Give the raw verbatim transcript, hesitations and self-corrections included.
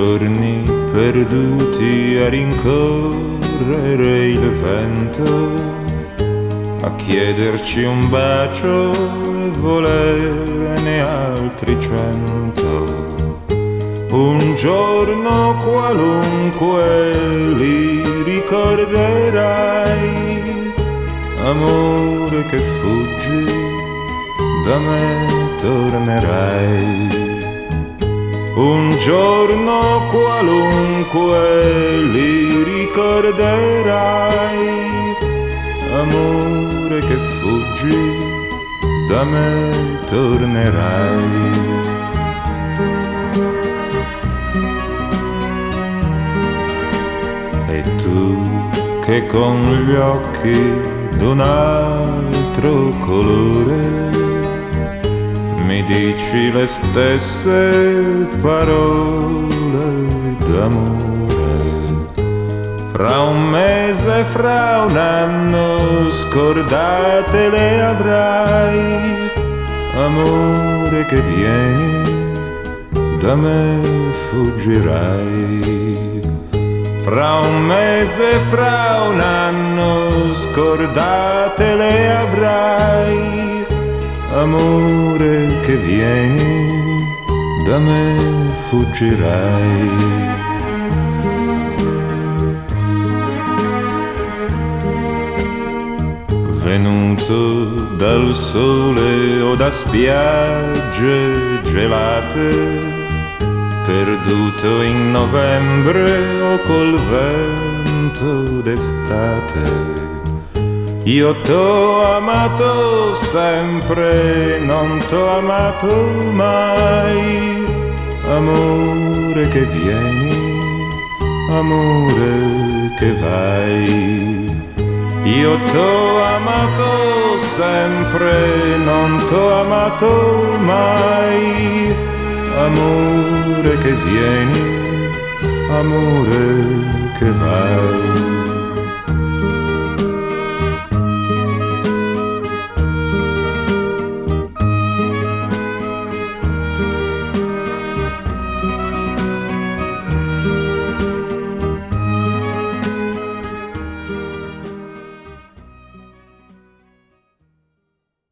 giorni perduti a rincorrere il vento, a chiederci un bacio e volerne altri cento. Un giorno qualunque li ricorderai, amore che fuggi, da me tornerai. Un giorno qualunque li ricorderai, amore che fuggi, da me tornerai. E tu che con gli occhi d'un altro colore mi dici le stesse parole d'amore, fra un mese, fra un anno scordate le avrai, amore che vieni, da me fuggirai. Fra un mese, fra un anno scordate le avrai, amore che vieni, da me fuggirai. Venuto dal sole o da spiagge gelate, perduto in novembre o col vento d'estate, io t'ho amato sempre, non t'ho amato mai, amore che vieni, amore che vai. Io t'ho amato sempre, non t'ho amato mai, amore che vieni, amore che vai.